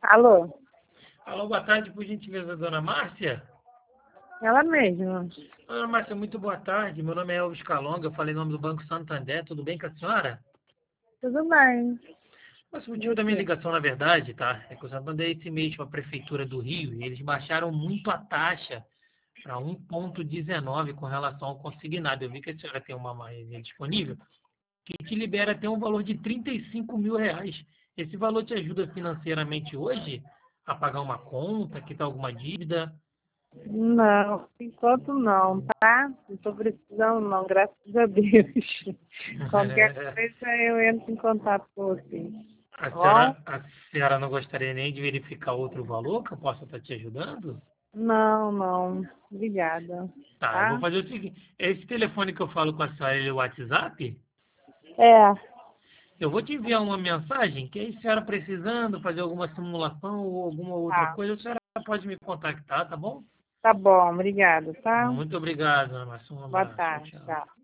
Alô? Alô, boa tarde, por gentileza, dona Márcia. Ela mesma. Dona Márcia, muito boa tarde. Meu nome é Elvis Calonga, eu falei em nome do Banco Santander. Tudo bem com a senhora? Tudo bem. Mas o E motivo da minha você? ligação, na verdade, tá? É que eu mandei esse mês para a Prefeitura do Rio e eles baixaram muito a taxa para 1,19 com relação ao consignado. Eu vi que a senhora tem uma margem disponível que te libera até um valor de R$ 35.000. Esse valor te ajuda financeiramente hoje a pagar uma conta, quitar alguma dívida? Não, por enquanto não, tá? Não estou precisando não, graças a Deus. Qualquer coisa eu entro em contato com você. A Tá bom? senhora não gostaria nem de verificar outro valor que eu possa estar te ajudando? Não, não. Obrigada. Tá, eu vou Tá? fazer o seguinte. Esse telefone que eu falo com a senhora, ele é o WhatsApp? É, Eu vou te enviar uma mensagem que aí, se a senhora precisando fazer alguma simulação ou alguma outra tá. coisa, a senhora pode me contactar, tá bom? Tá bom, obrigada, tá? Muito obrigado, Ana Márcia. Um Boa abraço. Tchau, tarde, tchau. tchau.